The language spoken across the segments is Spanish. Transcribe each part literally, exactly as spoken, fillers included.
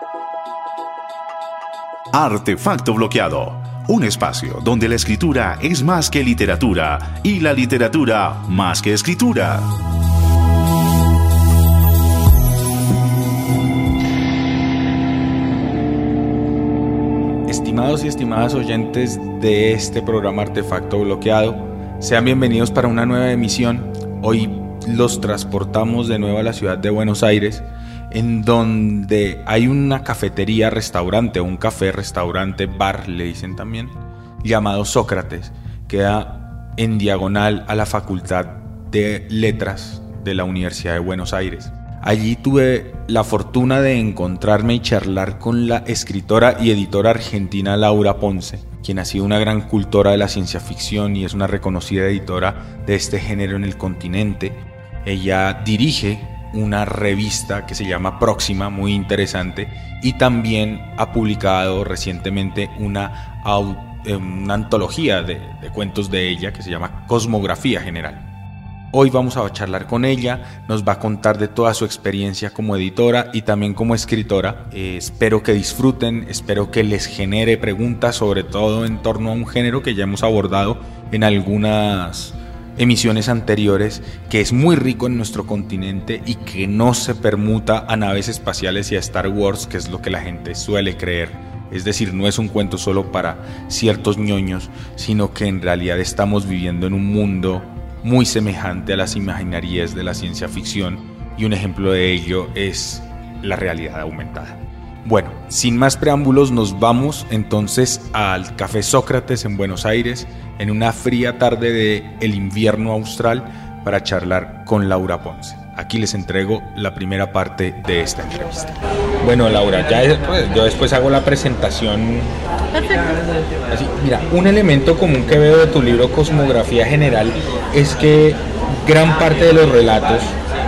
Artefacto Bloqueado, un espacio donde la escritura es más que literatura y la literatura más que escritura. Estimados y estimadas oyentes de este programa Artefacto Bloqueado, sean bienvenidos para una nueva emisión. Hoy los transportamos de nuevo a la ciudad de Buenos Aires, en donde hay una cafetería, restaurante, o un café, restaurante, bar, le dicen también, llamado Sócrates. Queda en diagonal a la Facultad de Letras de la Universidad de Buenos Aires. Allí tuve la fortuna de encontrarme y charlar con la escritora y editora argentina Laura Ponce, quien ha sido una gran cultora de la ciencia ficción y es una reconocida editora de este género en el continente. Ella dirige una revista que se llama Próxima, muy interesante, y también ha publicado recientemente una, una antología de, de cuentos de ella que se llama Cosmografía General. Hoy vamos a charlar con ella, nos va a contar de toda su experiencia como editora y también como escritora. Eh, espero que disfruten, espero que les genere preguntas, sobre todo en torno a un género que ya hemos abordado en algunas emisiones anteriores, que es muy rico en nuestro continente y que no se permuta a naves espaciales y a Star Wars, que es lo que la gente suele creer. Es decir, no es un cuento solo para ciertos ñoños, sino que en realidad estamos viviendo en un mundo muy semejante a las imaginarías de la ciencia ficción, y un ejemplo de ello es la realidad aumentada. Bueno, sin más preámbulos, nos vamos entonces al Café Sócrates en Buenos Aires en una fría tarde de el invierno austral para charlar con Laura Ponce. Aquí les entrego la primera parte de esta entrevista. Bueno, Laura, ya es, pues, yo después hago la presentación. Perfecto. Así, mira, un elemento común que veo de tu libro Cosmografía General es que gran parte de los relatos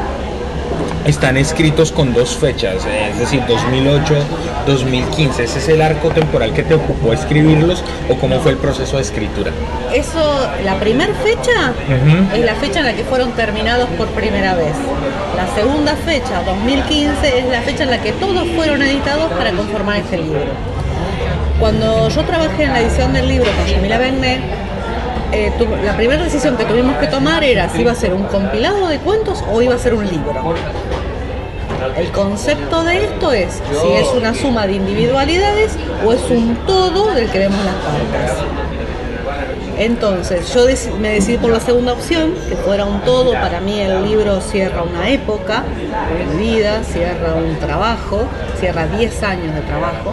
están escritos con dos fechas, es decir, dos mil ocho, dos mil quince. ¿Ese es el arco temporal que te ocupó escribirlos o cómo fue el proceso de escritura? Eso, la primera fecha uh-huh. es la fecha en la que fueron terminados por primera vez. La segunda fecha, dos mil quince, es la fecha en la que todos fueron editados para conformar este libro. Cuando yo trabajé en la edición del libro con Yamila Begné, eh, tu, la primera decisión que tuvimos que tomar era si iba a ser un compilado de cuentos o iba a ser un libro. El concepto de esto es si es una suma de individualidades o es un todo del que vemos las partes. Entonces yo me decidí por la segunda opción, que fuera un todo. Para mí el libro cierra una época de mi vida, cierra un trabajo, cierra diez años de trabajo.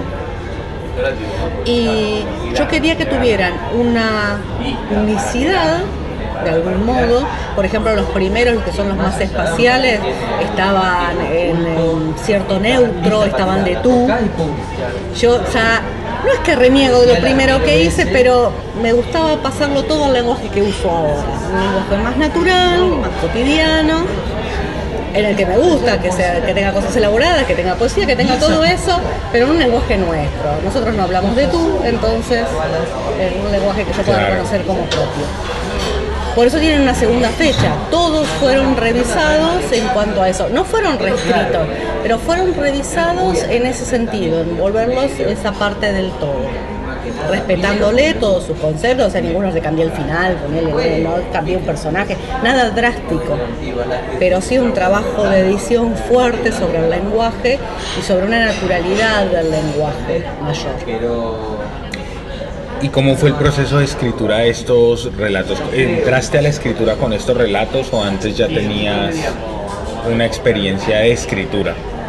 Y yo quería que tuvieran una unicidad de algún modo. Por ejemplo, los primeros, que son los más espaciales, estaban en, en cierto neutro, estaban de tú. Yo ya, no es que reniego de lo primero que hice, pero me gustaba pasarlo todo al lenguaje que uso ahora. Un lenguaje más natural, más cotidiano, en el que me gusta, que, sea, que tenga cosas elaboradas, que tenga poesía, que tenga todo eso, pero en un lenguaje nuestro. Nosotros no hablamos de tú, entonces es un lenguaje que yo pueda reconocer como propio. Por eso tienen una segunda fecha. Todos fueron revisados en cuanto a eso. No fueron reescritos, pero fueron revisados en ese sentido, en volverlos esa parte del todo, respetándole todos sus conceptos. O sea, ninguno le cambió el final, con él, no cambió un personaje, nada drástico, pero sí un trabajo de edición fuerte sobre el lenguaje y sobre una naturalidad del lenguaje mayor. ¿Y cómo fue el proceso de escritura de estos relatos? ¿Entraste a la escritura con estos relatos o antes ya tenías una experiencia de escritura?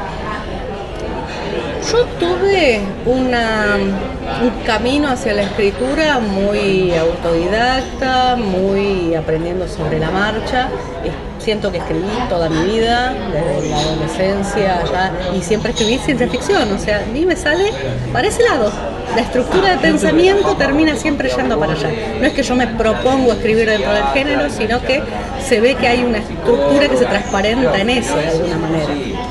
Yo tuve una, un camino hacia la escritura muy autodidacta, muy aprendiendo sobre la marcha. Siento que escribí toda mi vida, desde la adolescencia ya, y siempre escribí ciencia ficción. O sea, a mí me sale para ese lado. La estructura de pensamiento termina siempre yendo para allá. No es que yo me propongo escribir dentro del género, sino que se ve que hay una estructura que se transparenta en eso de alguna manera.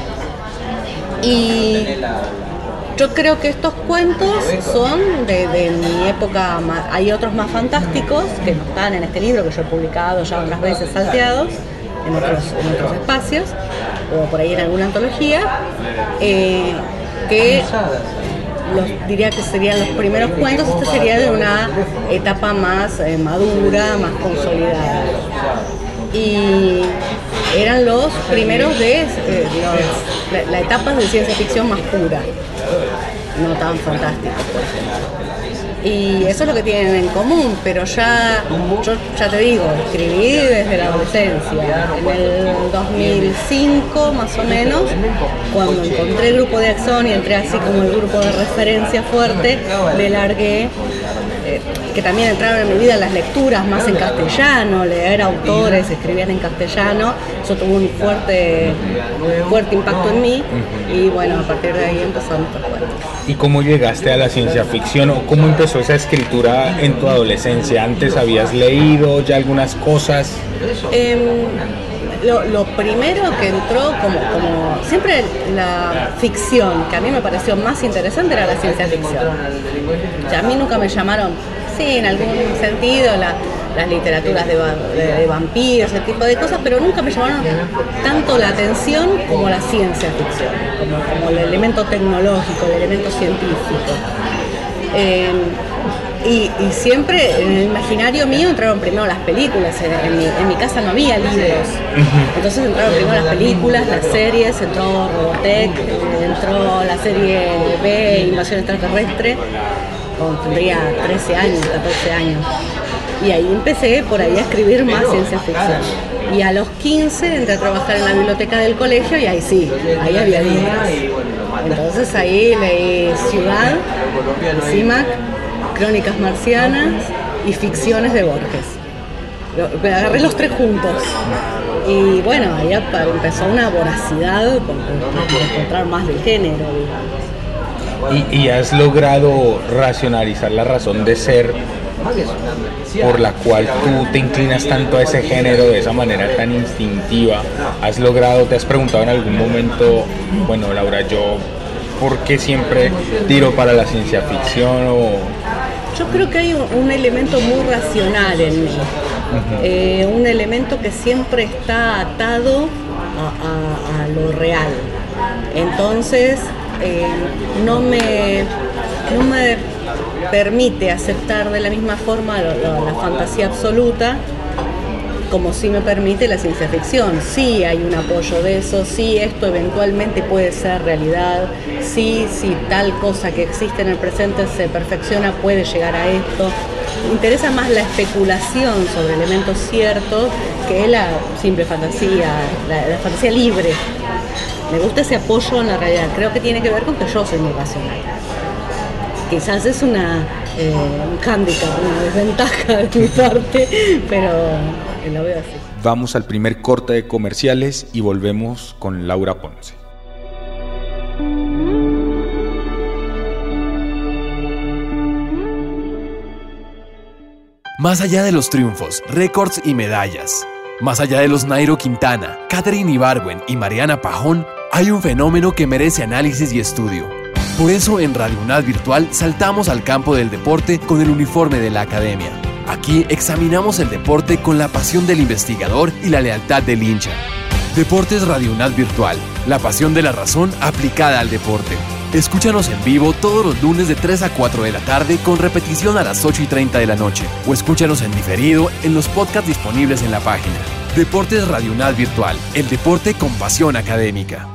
Y yo creo que estos cuentos son de, de mi época. Hay otros más fantásticos que no están en este libro, que yo he publicado ya otras veces salteados en otros, en otros espacios, o por ahí en alguna antología. Eh, que los, diría que serían los primeros cuentos. Este sería de una etapa más eh, madura, más consolidada. Y eran los primeros de eh, los, la, la etapa de ciencia ficción más pura, no tan fantástica, por ejemplo. Y eso es lo que tienen en común, pero ya, yo ya te digo, escribí desde la adolescencia. En el dos mil cinco, más o menos, cuando encontré el grupo de Axón y entré así como el grupo de referencia fuerte, me largué, eh, que también entraron en mi vida las lecturas más en castellano, leer autores, escribían en castellano, eso tuvo un fuerte, fuerte impacto en mí, y bueno, a partir de ahí empezaron estos cuentos. ¿Y cómo llegaste a la ciencia ficción o cómo empezó esa escritura en tu adolescencia? ¿Antes habías leído ya algunas cosas? Eh, lo, lo primero que entró, como, como siempre la ficción, que a mí me pareció más interesante, era la ciencia ficción. Ya a mí nunca me llamaron, sí, en algún sentido, la, las literaturas de, de, de vampiros, ese tipo de cosas, pero nunca me llamaron tanto la atención como la ciencia ficción, como, como el elemento tecnológico, el elemento científico. Eh, y, y siempre en el imaginario mío entraron primero las películas. En, en, mi, en mi casa no había libros, entonces entraron primero las películas, las series, entró Robotech, entró la serie B, Invasión Extraterrestre, cuando tendría trece años, catorce años. Y ahí empecé por ahí a escribir más ciencia ficción. Y a los quince entré a trabajar en la biblioteca del colegio y ahí sí, ahí había libros. Entonces ahí leí Ciudad, Simac, Crónicas Marcianas y Ficciones de Borges. Agarré los tres juntos. Y bueno, ahí empezó una voracidad por, por, por encontrar más del género, digamos. ¿Y, y has logrado racionalizar la razón de ser por la cual tú te inclinas tanto a ese género de esa manera tan instintiva? ¿Has logrado, te has preguntado en algún momento, bueno, Laura, yo, ¿por qué siempre tiro para la ciencia ficción? O... Yo creo que hay un, un elemento muy racional en mí, uh-huh. eh, un elemento que siempre está atado a, a, a lo real. Entonces, eh, no me, no me permite aceptar de la misma forma la, la, la fantasía absoluta como sí me permite la ciencia ficción. Sí hay un apoyo de eso, sí esto eventualmente puede ser realidad, sí, si tal cosa que existe en el presente se perfecciona puede llegar a esto. Me interesa más la especulación sobre elementos ciertos que la simple fantasía, la, la fantasía libre. Me gusta ese apoyo en la realidad, creo que tiene que ver con que yo soy muy racional. Quizás es una, eh, un hándicap, una desventaja de mi parte, pero lo veo así. Vamos al primer corte de comerciales y volvemos con Laura Ponce. Más allá de los triunfos, récords y medallas, más allá de los Nairo Quintana, Katherine Ibargüen y Mariana Pajón, hay un fenómeno que merece análisis y estudio. Por eso en Radio UNAD Virtual saltamos al campo del deporte con el uniforme de la academia. Aquí examinamos el deporte con la pasión del investigador y la lealtad del hincha. Deportes Radio UNAD Virtual, la pasión de la razón aplicada al deporte. Escúchanos en vivo todos los lunes de tres a cuatro de la tarde con repetición a las ocho y treinta de la noche o escúchanos en diferido en los podcasts disponibles en la página. Deportes Radio UNAD Virtual, el deporte con pasión académica.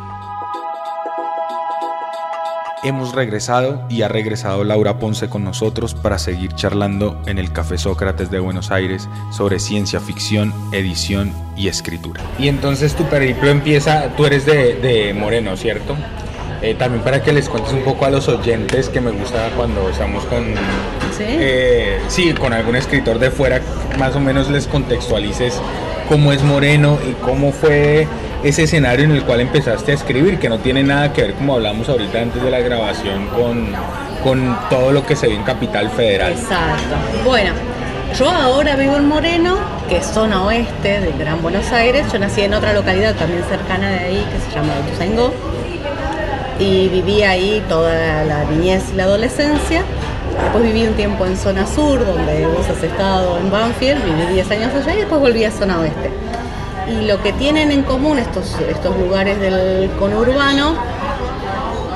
Hemos regresado y ha regresado Laura Ponce con nosotros para seguir charlando en el Café Sócrates de Buenos Aires sobre ciencia ficción, edición y escritura. Y entonces tu periplo empieza, tú eres de, de Moreno, ¿cierto? Eh, también para que les cuentes un poco a los oyentes, que me gusta cuando estamos con, ¿Sí? Eh, sí, con algún escritor de fuera, más o menos les contextualices cómo es Moreno y cómo fue ese escenario en el cual empezaste a escribir, que no tiene nada que ver, como hablamos ahorita antes de la grabación, con, con todo lo que se ve en Capital Federal. Exacto. Bueno, yo ahora vivo en Moreno, que es zona oeste del Gran Buenos Aires. Yo nací en otra localidad también cercana de ahí, que se llama Ituzaingó, y viví ahí toda la niñez y la adolescencia. Después viví un tiempo en zona sur, donde vos has estado en Banfield, viví diez años allá y después volví a zona oeste. Y lo que tienen en común estos, estos lugares del conurbano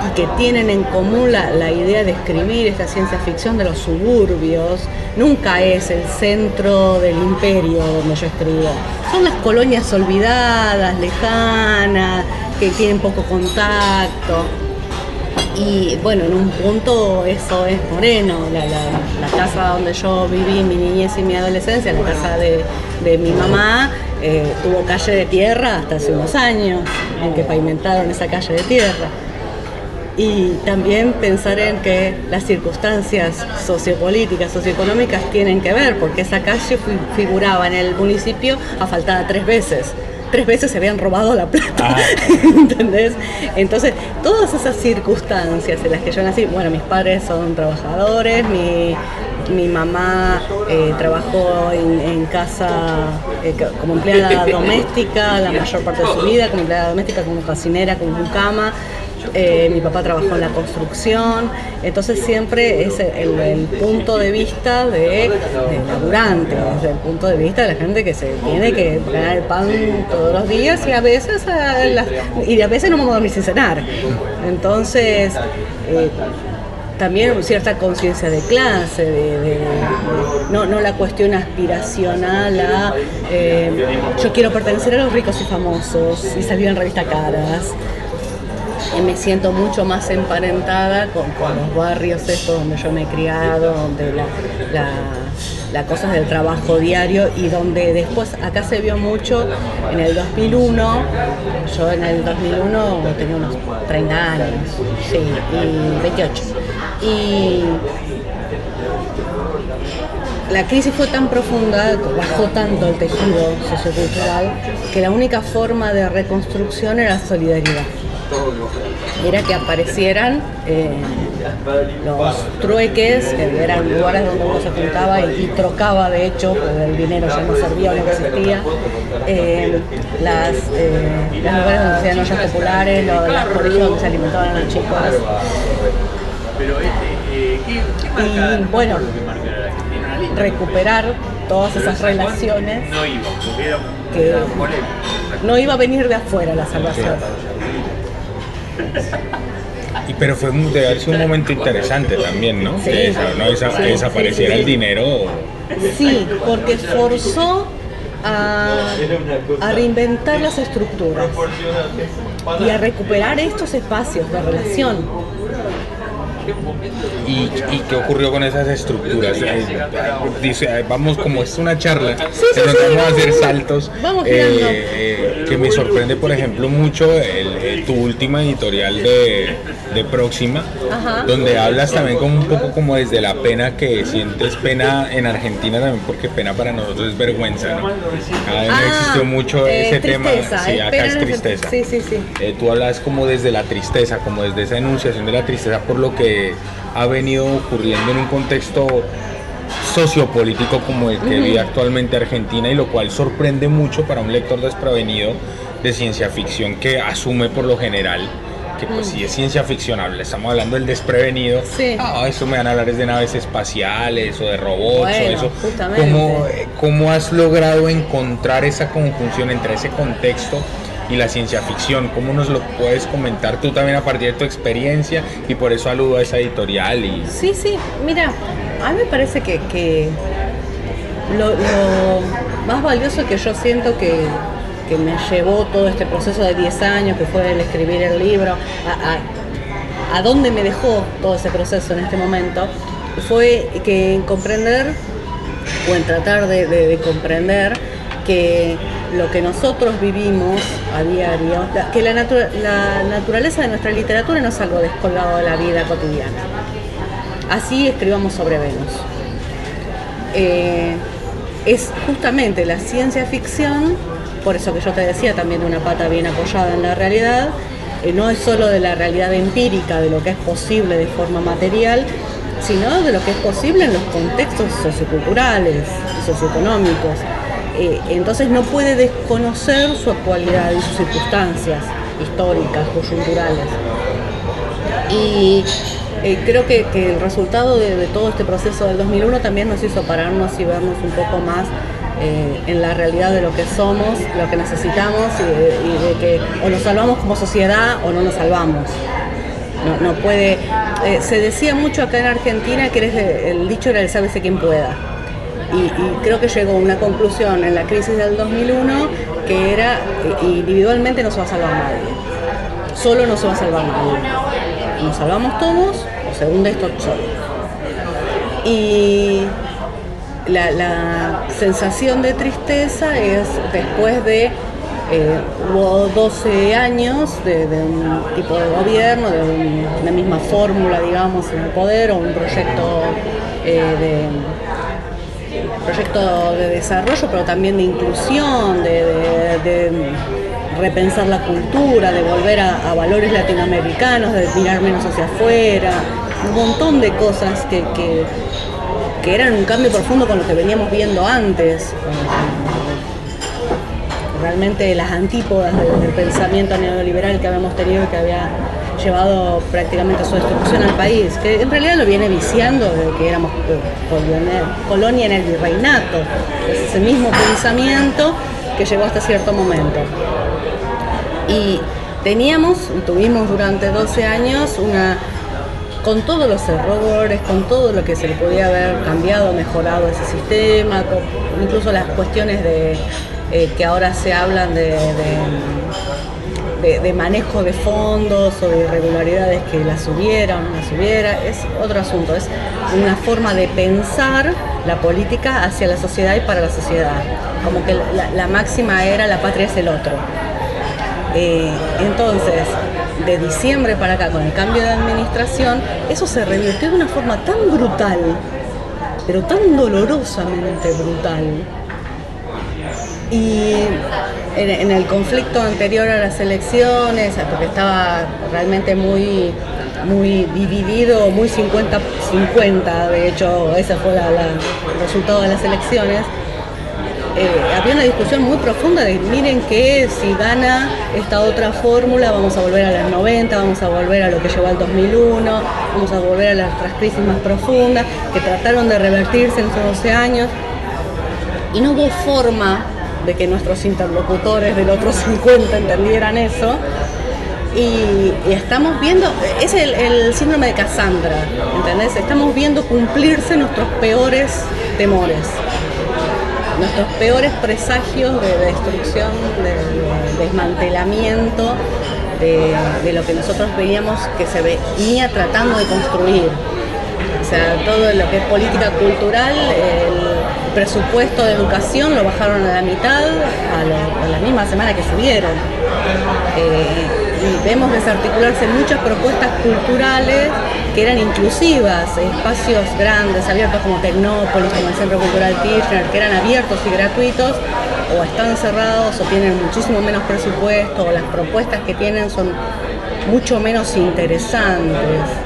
y que tienen en común la, la idea de escribir esta ciencia ficción de los suburbios. Nunca es el centro del imperio donde yo escribo. Son las colonias olvidadas, lejanas, que tienen poco contacto. Y bueno, en un punto eso es Moreno, la, la, la casa donde yo viví mi niñez y mi adolescencia, la casa de, de mi mamá, eh, tuvo calle de tierra hasta hace unos años, en que pavimentaron esa calle de tierra. Y también pensar en que las circunstancias sociopolíticas, socioeconómicas tienen que ver, porque esa calle figuraba en el municipio asfaltada tres veces. Tres veces se habían robado la plata, ah. ¿Entendés? Entonces, todas esas circunstancias en las que yo nací, bueno, mis padres son trabajadores, mi, mi mamá eh, trabajó en, en casa eh, como empleada doméstica la mayor parte de su vida, como empleada doméstica, como cocinera, como mucama. Eh, mi papá trabajó en la construcción, entonces siempre es el, el punto de vista de, de laburante, desde el punto de vista de la gente que se tiene que ganar el pan todos los días y a veces a las, y a veces no vamos a dormir sin cenar. Entonces eh, también cierta conciencia de clase, de, de, de, no, no la cuestión aspiracional a eh, yo quiero pertenecer a los ricos y famosos y salir en revista Caras. Me siento mucho más emparentada con, con los barrios estos donde yo me he criado, donde la, la, la cosa es del trabajo diario y donde después acá se vio mucho en el dos mil uno, yo en el dos mil uno tenía unos treinta años, sí, y veintiocho. Y la crisis fue tan profunda, bajó tanto el tejido sociocultural, que la única forma de reconstrucción era solidaridad. Era que aparecieran eh, los trueques, que eran lugares donde uno se juntaba y, y trocaba, de hecho, porque el dinero ya no servía o no existía, eh, las, eh, los lugares donde se hacían ollas populares, lo, las colegios donde se alimentaban los chicos. Y bueno, recuperar todas esas relaciones que no iba a venir de afuera la salvación. Y pero fue debe haber sido un momento interesante también, ¿no? Sí, que, esa, ¿no? Esa, sí, que desapareciera sí, sí. el dinero. Sí, porque forzó a, a reinventar las estructuras y a recuperar estos espacios de relación. ¿Y, ¿Y qué ocurrió con esas estructuras? Dice, vamos, como es una charla, sí, sí, pero sí, vamos vamos, a hacer saltos. Vamos eh, eh, que me sorprende, por ejemplo, mucho el, el, tu última editorial de, de Próxima, Ajá. donde hablas también como un poco como desde la pena que sientes, pena en Argentina también, porque pena para nosotros es vergüenza, ¿no? Acá ah, existió mucho eh, ese tristeza, tema, sí, acá es tristeza. Sí, sí, sí. Eh, tú hablas como desde la tristeza, como desde esa enunciación de la tristeza por lo que ha venido ocurriendo en un contexto sociopolítico como el que uh-huh. vive actualmente Argentina, y lo cual sorprende mucho para un lector desprevenido de ciencia ficción que asume por lo general que pues si es ciencia ficción, estamos hablando del desprevenido, sí. ah, eso me van a hablar es de naves espaciales o de robots bueno, o eso. ¿Cómo, ¿Cómo has logrado encontrar esa conjunción entre ese contexto y la ciencia ficción? ¿Cómo nos lo puedes comentar tú también a partir de tu experiencia? Y por eso aludo a esa editorial. Y... Sí, sí, mira, a mí me parece que, que lo, lo más valioso que yo siento que, que me llevó todo este proceso de diez años, que fue el escribir el libro, a, a, a dónde me dejó todo ese proceso en este momento, fue que en comprender, o en tratar de, de, de comprender, que lo que nosotros vivimos a diario, que la, natura, la naturaleza de nuestra literatura no es algo descolgado de la vida cotidiana. Así escribamos sobre Venus. Eh, es justamente la ciencia ficción, por eso que yo te decía también de una pata bien apoyada en la realidad, eh, no es solo de la realidad empírica, de lo que es posible de forma material, sino de lo que es posible en los contextos socioculturales, socioeconómicos. Eh, entonces no puede desconocer su actualidad y sus circunstancias históricas, coyunturales. Y eh, creo que, que el resultado de, de todo este proceso del dos mil uno también nos hizo pararnos y vernos un poco más eh, en la realidad de lo que somos, lo que necesitamos y de, y de que o nos salvamos como sociedad o no nos salvamos. no, no puede. Eh, se decía mucho acá en Argentina que eres de, el dicho era el sálvese quien pueda. Y, y creo que llegó a una conclusión en la crisis del dos mil uno que era eh, individualmente no se va a salvar nadie. Solo no se va a salvar nadie. Nos salvamos todos o se hunde esto solo. Y la, la sensación de tristeza es después de eh, hubo doce años de, de un tipo de gobierno, de un, una misma fórmula, digamos, en el poder, o un proyecto eh, de proyecto de desarrollo, pero también de inclusión, de, de, de repensar la cultura, de volver a, a valores latinoamericanos, de mirar menos hacia afuera, un montón de cosas que, que, que eran un cambio profundo con lo que veníamos viendo antes. Realmente las antípodas del, del pensamiento neoliberal que habíamos tenido, que había llevado prácticamente a su destrucción al país, que en realidad lo viene viciando desde que éramos colonia en el virreinato. Es ese mismo pensamiento que llegó hasta cierto momento. Y teníamos, tuvimos durante doce años una, con todos los errores, con todo lo que se le podía haber cambiado, mejorado ese sistema, con incluso las cuestiones de eh, que ahora se hablan de, de, de, de manejo de fondos o de irregularidades que las hubiera o no las hubiera, es otro asunto, es una forma de pensar la política hacia la sociedad y para la sociedad, como que la, la máxima era la patria es el otro. Eh, entonces, de diciembre para acá, con el cambio de administración, eso se revirtió de una forma tan brutal, pero tan dolorosamente brutal. Y en, en el conflicto anterior a las elecciones, porque estaba realmente muy, muy dividido, muy cincuenta cincuenta, de hecho ese fue la, la, el resultado de las elecciones. Eh, había una discusión muy profunda de miren que si gana esta otra fórmula vamos a volver a los noventa, vamos a volver a lo que llevó al dos mil uno, vamos a volver a las otras crisis más profundas que trataron de revertirse en esos doce años, y no hubo forma de que nuestros interlocutores del otro cincuenta entendieran eso. Y, y estamos viendo, es el, el síndrome de Cassandra, ¿entendés? Estamos viendo cumplirse nuestros peores temores, nuestros peores presagios de, de destrucción, de, de desmantelamiento de, de lo que nosotros veíamos que se venía tratando de construir. O sea, todo lo que es política cultural, el presupuesto de educación lo bajaron a la mitad a, lo, a la misma semana que subieron. Eh, y vemos desarticularse muchas propuestas culturales que eran inclusivas, espacios grandes, abiertos como Tecnópolis, como el Centro Cultural Kirchner, que eran abiertos y gratuitos, o están cerrados o tienen muchísimo menos presupuesto, o las propuestas que tienen son mucho menos interesantes.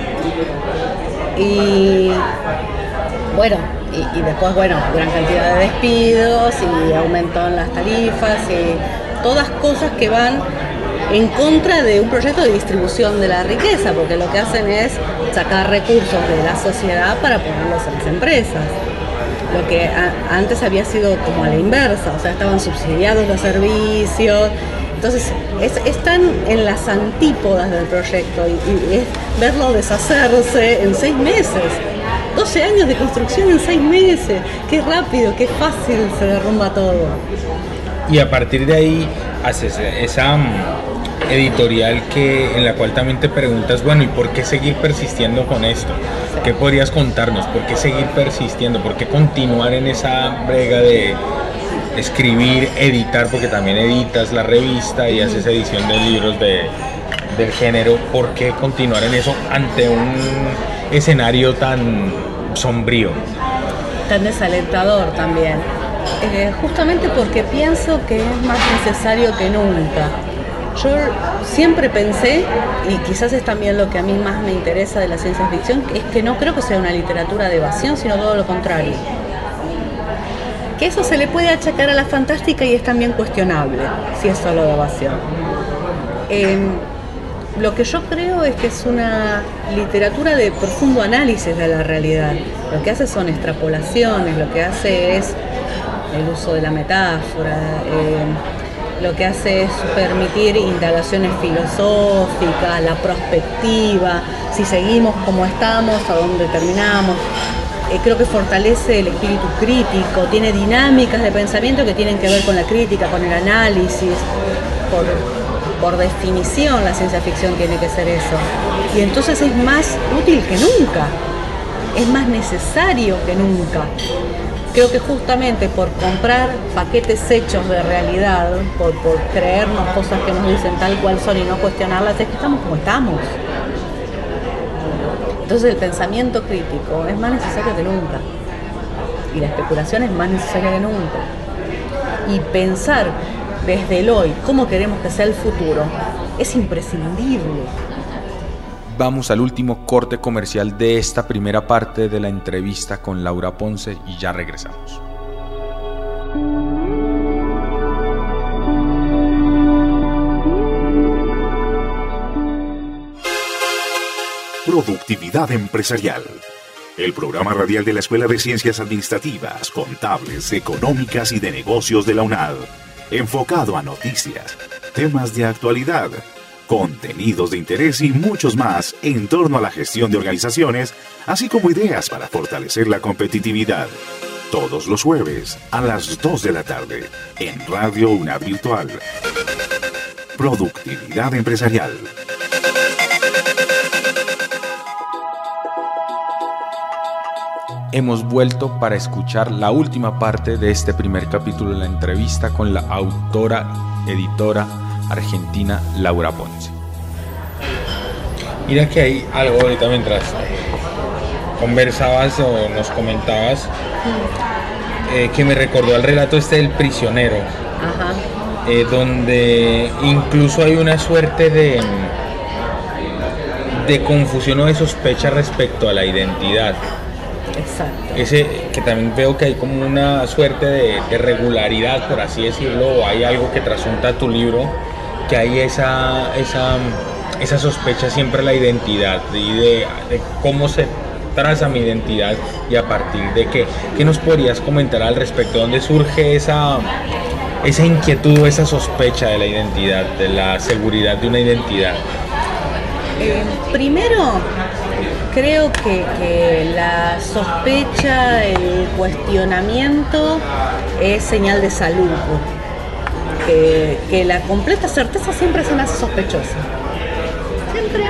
Y bueno, y, y después, bueno, gran cantidad de despidos y aumento en las tarifas y todas cosas que van en contra de un proyecto de distribución de la riqueza, porque lo que hacen es sacar recursos de la sociedad para ponerlos en las empresas. Lo que a, antes había sido como a la inversa, o sea, estaban subsidiados los servicios. Entonces, es, están en las antípodas del proyecto y, y es verlo deshacerse en seis meses. doce años de construcción en seis meses. Qué rápido, qué fácil se derrumba todo. Y a partir de ahí haces esa um, editorial que en la cual también te preguntas, bueno, ¿y por qué seguir persistiendo con esto? Sí. ¿Qué podrías contarnos? ¿Por qué seguir persistiendo? ¿Por qué continuar en esa brega de escribir, editar, porque también editas la revista y haces edición de libros de, del género? ¿Por qué continuar en eso ante un escenario tan sombrío? Tan desalentador también. Eh, justamente porque pienso que es más necesario que nunca. Yo siempre pensé, y quizás es también lo que a mí más me interesa de la ciencia ficción, es que no creo que sea una literatura de evasión, sino todo lo contrario. Que eso se le puede achacar a la fantástica y es también cuestionable, si es solo de evasión. Eh, lo que yo creo es que es una literatura de profundo análisis de la realidad. Lo que hace son extrapolaciones, lo que hace es el uso de la metáfora, eh, lo que hace es permitir indagaciones filosóficas, la prospectiva, si seguimos como estamos, a dónde terminamos. Eh, creo que fortalece el espíritu crítico, tiene dinámicas de pensamiento que tienen que ver con la crítica, con el análisis. Por, por definición la ciencia ficción tiene que ser eso. Y entonces es más útil que nunca, es más necesario que nunca. Creo que justamente por comprar paquetes hechos de realidad, por, por creernos cosas que nos dicen tal cual son y no cuestionarlas, es que estamos como estamos. Entonces el pensamiento crítico es más necesario que nunca. Y la especulación es más necesaria que nunca. Y pensar desde el hoy cómo queremos que sea el futuro es imprescindible. Vamos al último corte comercial de esta primera parte de la entrevista con Laura Ponce y ya regresamos. Productividad Empresarial, el programa radial de la Escuela de Ciencias Administrativas, Contables, Económicas y de Negocios de la UNAD, enfocado a noticias, temas de actualidad, contenidos de interés y muchos más en torno a la gestión de organizaciones, así como ideas para fortalecer la competitividad. Todos los jueves a las dos de la tarde en Radio UNAD Virtual. Productividad Empresarial. Hemos vuelto para escuchar la última parte de este primer capítulo de la entrevista con la autora, editora argentina Laura Ponce. Mira que hay algo ahorita mientras conversabas o nos comentabas eh, que me recordó al relato este del prisionero. Ajá. Eh, donde incluso hay una suerte de de confusión o de sospecha respecto a la identidad. Exacto. Ese que también veo que hay como una suerte de, de regularidad, por así decirlo, o hay algo que trasunta tu libro, que hay esa esa, esa sospecha siempre a la identidad y de, de cómo se traza mi identidad y a partir de qué. ¿Qué nos podrías comentar al respecto? ¿Dónde surge esa, esa inquietud o esa sospecha de la identidad, de la seguridad de una identidad? Eh, primero, creo que, que la sospecha, el cuestionamiento es señal de salud. Que, que la completa certeza siempre se me hace sospechosa. Siempre.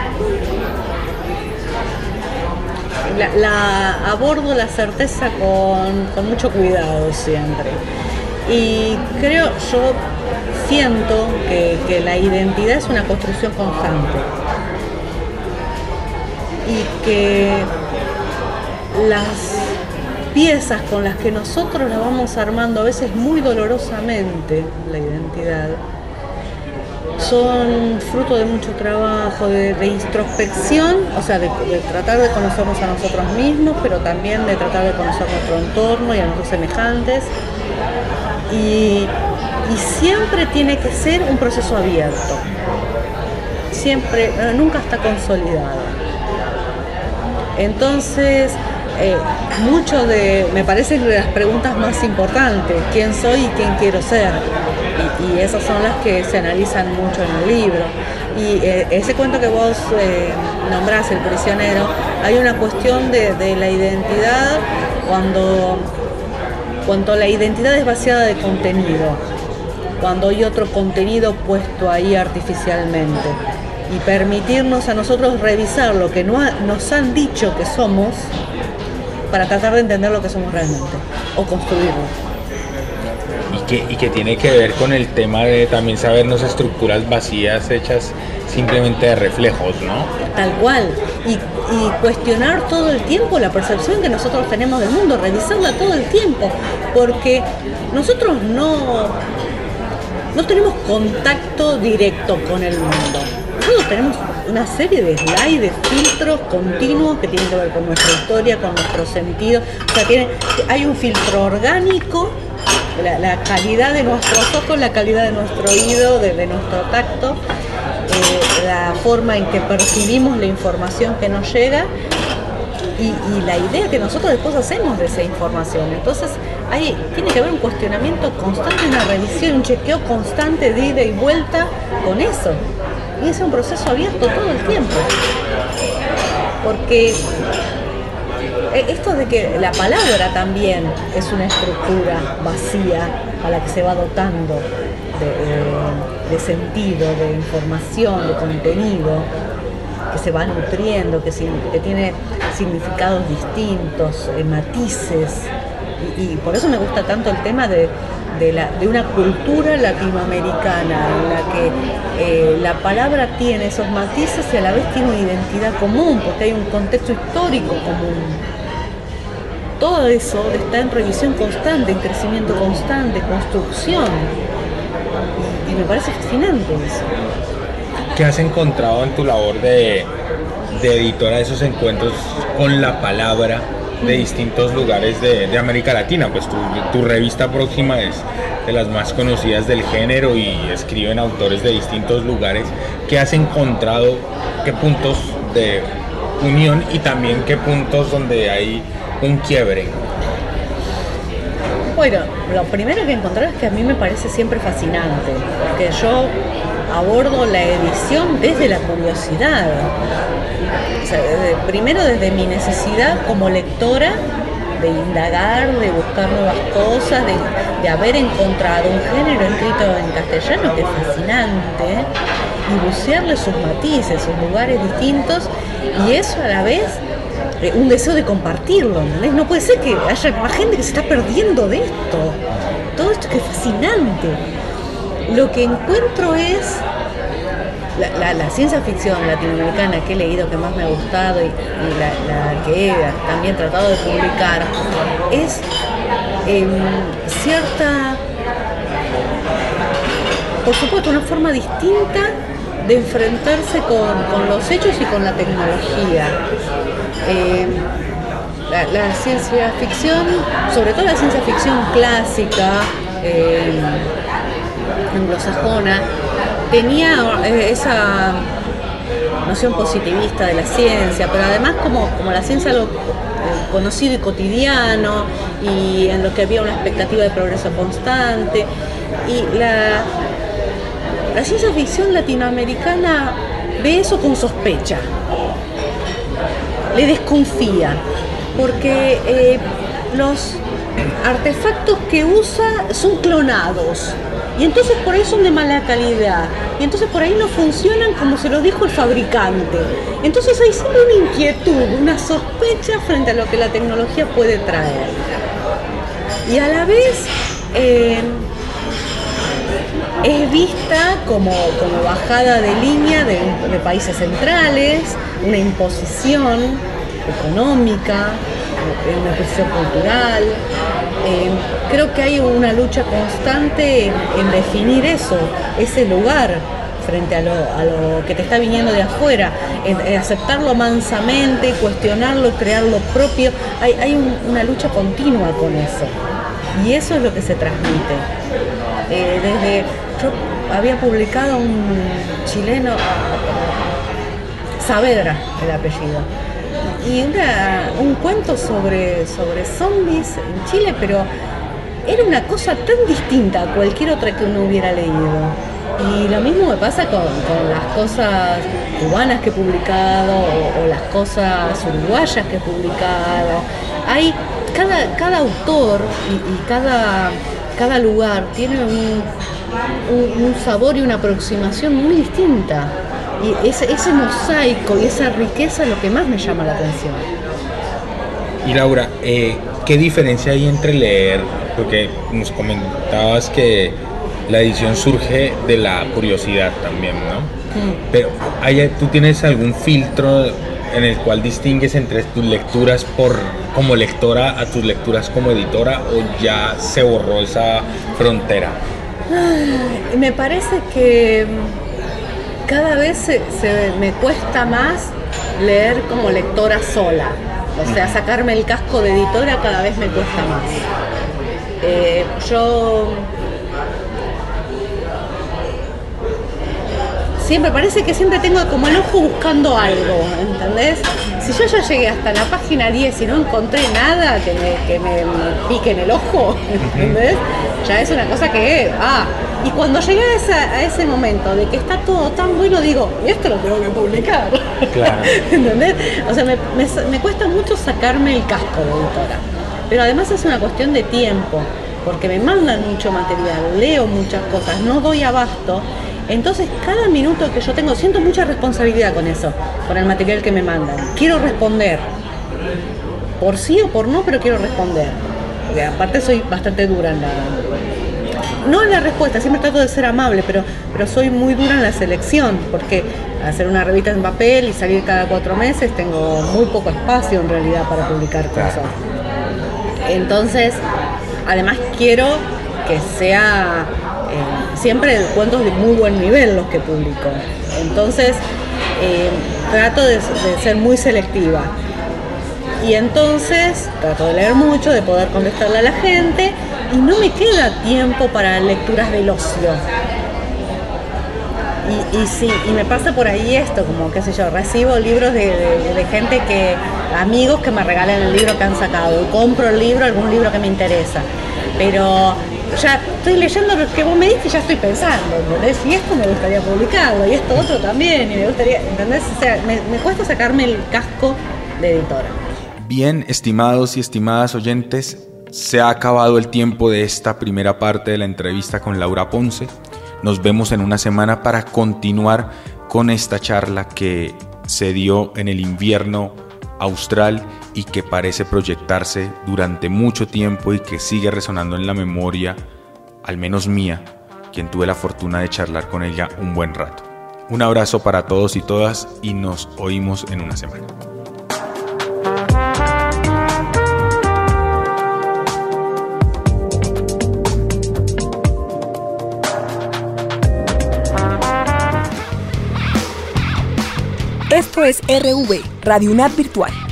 La, la abordo la certeza con, con mucho cuidado siempre. Y creo, yo siento que, que la identidad es una construcción constante. Y que las piezas con las que nosotros la vamos armando a veces muy dolorosamente, la identidad, son fruto de mucho trabajo, de, de introspección, o sea, de, de tratar de conocernos a nosotros mismos, pero también de tratar de conocer nuestro entorno y a nuestros semejantes. Y, y siempre tiene que ser un proceso abierto, siempre, nunca está consolidado. Entonces, eh, mucho de, me parecen de las preguntas más importantes, ¿quién soy y quién quiero ser? Y, y esas son las que se analizan mucho en el libro. Y eh, ese cuento que vos eh, nombrás, El prisionero, hay una cuestión de, de la identidad cuando, cuando la identidad es vaciada de contenido, cuando hay otro contenido puesto ahí artificialmente. Y permitirnos a nosotros revisar lo que no ha, nos han dicho que somos para tratar de entender lo que somos realmente o construirlo. Y que, y que tiene que ver con el tema de también sabernos estructuras vacías hechas simplemente de reflejos, ¿no? Tal cual. Y, y cuestionar todo el tiempo la percepción que nosotros tenemos del mundo, revisarla todo el tiempo, porque nosotros no, no tenemos contacto directo con el mundo. Nosotros tenemos una serie de slides, de filtros continuos que tienen que ver con nuestra historia, con nuestro sentido. O sea, tiene, hay un filtro orgánico, la, la calidad de nuestros ojos, la calidad de nuestro oído, de, de nuestro tacto, eh, la forma en que percibimos la información que nos llega. y, y la idea que nosotros después hacemos de esa información. Entonces hay, tiene que haber un cuestionamiento constante, una revisión, un chequeo constante de ida y vuelta con eso. Y es un proceso abierto todo el tiempo. Porque esto de que la palabra también es una estructura vacía a la que se va dotando de, de sentido, de información, de contenido, que se va nutriendo, que, que tiene significados distintos, eh, matices, y, y por eso me gusta tanto el tema de, de, la, de una cultura latinoamericana en la que eh, la palabra tiene esos matices y a la vez tiene una identidad común, porque hay un contexto histórico común. Todo eso está en revisión constante, en crecimiento constante, construcción, y, y me parece fascinante eso. ¿Qué has encontrado en tu labor de, de editora de esos encuentros con la palabra de distintos lugares de, de América Latina? Pues tu, tu revista próxima es de las más conocidas del género y escriben autores de distintos lugares. ¿Qué has encontrado? ¿Qué puntos de unión y también qué puntos donde hay un quiebre? Bueno, lo primero que encontré es que a mí me parece siempre fascinante, porque yo abordo la edición desde la curiosidad. O sea, desde, primero desde mi necesidad como lectora de indagar, de buscar nuevas cosas, de, de haber encontrado un género escrito en castellano que es fascinante, y bucearle sus matices, sus lugares distintos, y eso a la vez eh, un deseo de compartirlo, ¿entendés? No puede ser que haya más gente que se está perdiendo de esto, todo esto que es fascinante. Lo que encuentro es la, la, la ciencia ficción latinoamericana que he leído, que más me ha gustado y, y la, la que he también tratado de publicar, es eh, cierta, por supuesto, una forma distinta de enfrentarse con, con los hechos y con la tecnología. Eh, la, la ciencia ficción, sobre todo la ciencia ficción clásica, eh, anglosajona, tenía eh, esa noción positivista de la ciencia, pero además como, como la ciencia algo eh, conocido y cotidiano, y en lo que había una expectativa de progreso constante, y la, la ciencia ficción latinoamericana ve eso con sospecha, le desconfía, porque eh, los artefactos que usa son clonados, y entonces por ahí son de mala calidad, y entonces por ahí no funcionan como se lo dijo el fabricante. Entonces hay siempre una inquietud, una sospecha frente a lo que la tecnología puede traer, y a la vez eh, es vista como, como bajada de línea de, de países centrales, una imposición económica, una imposición cultural. Eh, creo que hay una lucha constante en, en definir eso, ese lugar frente a lo, a lo que te está viniendo de afuera, en, en aceptarlo mansamente, cuestionarlo, crear lo propio. Hay, hay un, una lucha continua con eso, y eso es lo que se transmite. Eh, desde yo había publicado un chileno, Saavedra el apellido, y una, un cuento sobre, sobre zombies en Chile, pero era una cosa tan distinta a cualquier otra que uno hubiera leído. Y lo mismo me pasa con, con las cosas cubanas que he publicado, o, o las cosas uruguayas que he publicado. Hay cada, cada autor y, y cada, cada lugar tiene un, un, un sabor y una aproximación muy distinta. Y ese, ese mosaico y esa riqueza es lo que más me llama la atención. Y Laura, eh, ¿qué diferencia hay entre leer? Porque nos comentabas que la edición surge de la curiosidad también, ¿no? Mm. Pero ¿hay, ¿tú tienes algún filtro en el cual distingues entre tus lecturas por como lectora a tus lecturas como editora, o ya se borró esa frontera? Ay, me parece que cada vez se, se me cuesta más leer como lectora sola, o sea, sacarme el casco de editora cada vez me cuesta más. Eh, yo siempre, parece que siempre tengo como el ojo buscando algo, ¿entendés? Si yo ya llegué hasta la página diez y no encontré nada que me, que me, me pique en el ojo, ¿entendés? Ya es una cosa que, ah, y cuando llegué a, esa, a ese momento de que está todo tan bueno, digo, y esto lo tengo que publicar, claro. ¿Entendés? O sea, me, me, me cuesta mucho sacarme el casco de editora, pero además es una cuestión de tiempo, porque me mandan mucho material, leo muchas cosas, no doy abasto. Entonces, cada minuto que yo tengo, siento mucha responsabilidad con eso, con el material que me mandan. Quiero responder, por sí o por no, pero quiero responder. Porque aparte soy bastante dura en la... No en la respuesta, siempre trato de ser amable, pero, pero soy muy dura en la selección, porque hacer una revista en papel y salir cada cuatro meses, tengo muy poco espacio en realidad para publicar cosas. Entonces, además quiero que sea... Eh, siempre cuentos de muy buen nivel los que publico, entonces eh, trato de, de ser muy selectiva y entonces trato de leer mucho, de poder contestarle a la gente y no me queda tiempo para lecturas del ocio y, y sí, y me pasa por ahí esto, como qué sé yo, recibo libros de, de, de gente que, amigos que me regalan el libro que han sacado, compro el libro, algún libro que me interesa, pero ya estoy leyendo lo que vos me diste y ya estoy pensando, ¿entendés? Y esto me gustaría publicarlo, y esto otro también, y me gustaría, ¿entendés? O sea, me, me cuesta sacarme el casco de editora. Bien, estimados y estimadas oyentes, se ha acabado el tiempo de esta primera parte de la entrevista con Laura Ponce. Nos vemos en una semana para continuar con esta charla que se dio en el invierno austral y que parece proyectarse durante mucho tiempo y que sigue resonando en la memoria, al menos mía, quien tuve la fortuna de charlar con ella un buen rato. Un abrazo para todos y todas y nos oímos en una semana. Esto es R V, Radio UNAD Virtual.